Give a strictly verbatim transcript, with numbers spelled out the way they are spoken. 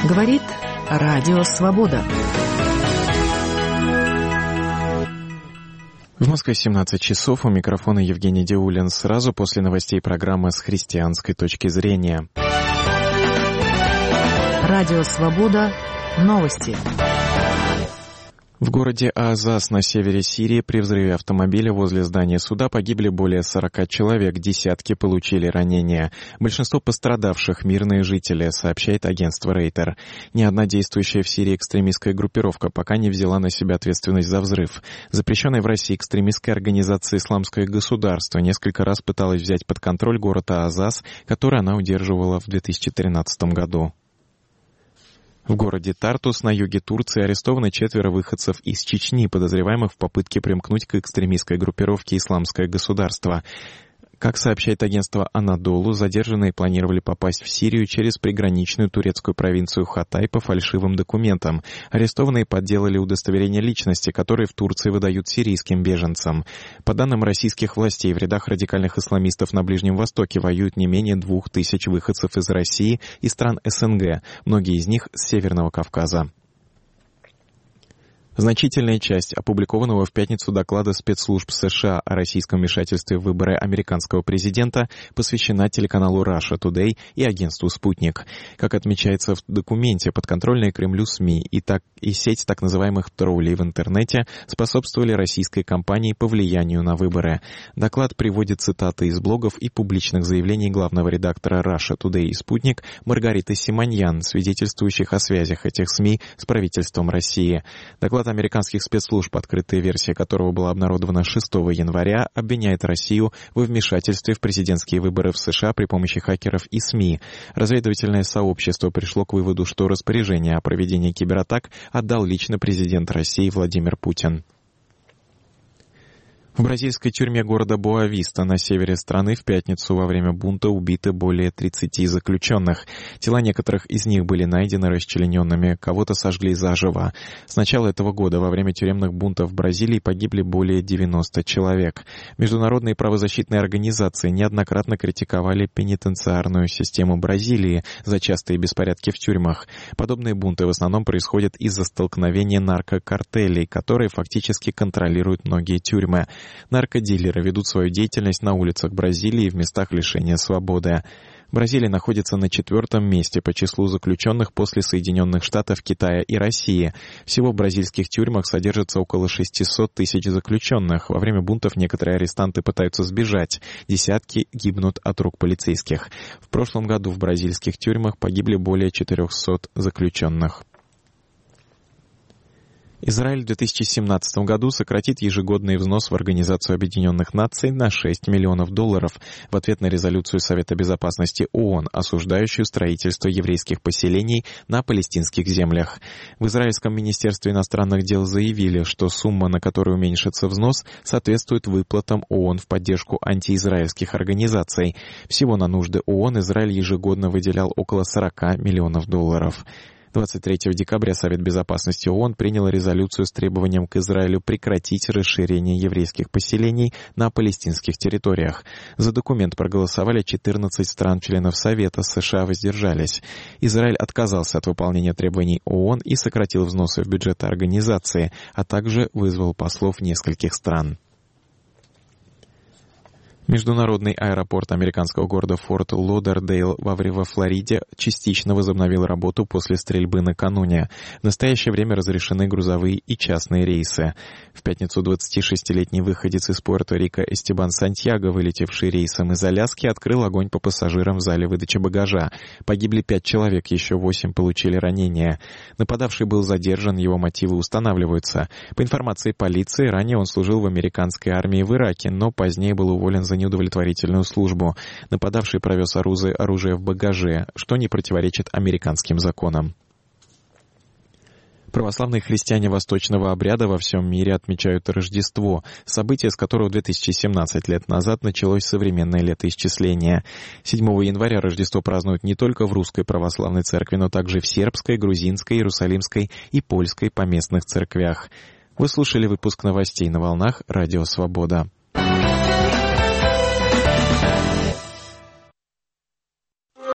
Говорит Радио Свобода. В Москве семнадцать часов, у микрофона Евгений Диулин. Сразу после новостей программы «С христианской точки зрения». Радио Свобода. Новости. В городе Азаз на севере Сирии при взрыве автомобиля возле здания суда погибли более сорока человек, десятки получили ранения. Большинство пострадавших — мирные жители, сообщает агентство Рейтер. Ни одна действующая в Сирии экстремистская группировка пока не взяла на себя ответственность за взрыв. Запрещенная в России экстремистская организация «Исламское государство» несколько раз пыталась взять под контроль город Азаз, который она удерживала в две тысячи тринадцатом году. В городе Тартус на юге Турции арестованы четверо выходцев из Чечни, подозреваемых в попытке примкнуть к экстремистской группировке «Исламское государство». Как сообщает агентство «Анадолу», задержанные планировали попасть в Сирию через приграничную турецкую провинцию Хатай по фальшивым документам. Арестованные подделали удостоверения личности, которые в Турции выдают сирийским беженцам. По данным российских властей, в рядах радикальных исламистов на Ближнем Востоке воюют не менее двух тысяч выходцев из России и стран СНГ, многие из них с Северного Кавказа. Значительная часть опубликованного в пятницу доклада спецслужб США о российском вмешательстве в выборы американского президента посвящена телеканалу Russia Today и агентству «Спутник». Как отмечается в документе, подконтрольные Кремлю СМИ и, так, и сеть так называемых троллей в интернете способствовали российской кампании по влиянию на выборы. Доклад приводит цитаты из блогов и публичных заявлений главного редактора Russia Today и «Спутник» Маргариты Симоньян, свидетельствующих о связях этих СМИ с правительством России. Доклад американских спецслужб, открытая версия которого была обнародована шестого января, обвиняет Россию во вмешательстве в президентские выборы в США при помощи хакеров и СМИ. Разведывательное сообщество пришло к выводу, что распоряжение о проведении кибератак отдал лично президент России Владимир Путин. В бразильской тюрьме города Боа-Виста на севере страны в пятницу во время бунта убиты более тридцати заключенных. Тела некоторых из них были найдены расчлененными, кого-то сожгли заживо. С начала этого года во время тюремных бунтов в Бразилии погибли более девяноста человек. Международные правозащитные организации неоднократно критиковали пенитенциарную систему Бразилии за частые беспорядки в тюрьмах. Подобные бунты в основном происходят из-за столкновения наркокартелей, которые фактически контролируют многие тюрьмы. Наркодилеры ведут свою деятельность на улицах Бразилии и в местах лишения свободы. Бразилия находится на четвертом месте по числу заключенных после Соединенных Штатов, Китая и России. Всего в бразильских тюрьмах содержится около шестисот тысяч заключенных. Во время бунтов некоторые арестанты пытаются сбежать. Десятки гибнут от рук полицейских. В прошлом году в бразильских тюрьмах погибли более четырехсот заключенных. Израиль в две тысячи семнадцатом году сократит ежегодный взнос в Организацию Объединенных Наций на шесть миллионов долларов в ответ на резолюцию Совета Безопасности ООН, осуждающую строительство еврейских поселений на палестинских землях. В Израильском министерстве иностранных дел заявили, что сумма, на которую уменьшится взнос, соответствует выплатам ООН в поддержку антиизраильских организаций. Всего на нужды ООН Израиль ежегодно выделял около сорока миллионов долларов. двадцать третьего декабря Совет Безопасности ООН принял резолюцию с требованием к Израилю прекратить расширение еврейских поселений на палестинских территориях. За документ проголосовали четырнадцать стран-членов Совета, США воздержались. Израиль отказался от выполнения требований ООН и сократил взносы в бюджет организации, а также вызвал послов нескольких стран. Международный аэропорт американского города Форт Лодердейл во Флориде частично возобновил работу после стрельбы накануне. В настоящее время разрешены грузовые и частные рейсы. В пятницу двадцатишестилетний выходец из Пуэрто-Рико Эстебан Сантьяго, вылетевший рейсом из Аляски, открыл огонь по пассажирам в зале выдачи багажа. Погибли пять человек, еще восемь получили ранения. Нападавший был задержан, его мотивы устанавливаются. По информации полиции, ранее он служил в американской армии в Ираке, но позднее был уволен за неудовлетворительную службу. Нападавший провез оружие, оружие в багаже, что не противоречит американским законам. Православные христиане восточного обряда во всем мире отмечают Рождество, событие, с которого две тысячи семнадцать лет назад началось современное летоисчисление. седьмого января Рождество празднуют не только в Русской Православной Церкви, но также в Сербской, Грузинской, Иерусалимской и Польской поместных церквях. Вы слушали выпуск новостей на волнах Радио Свобода.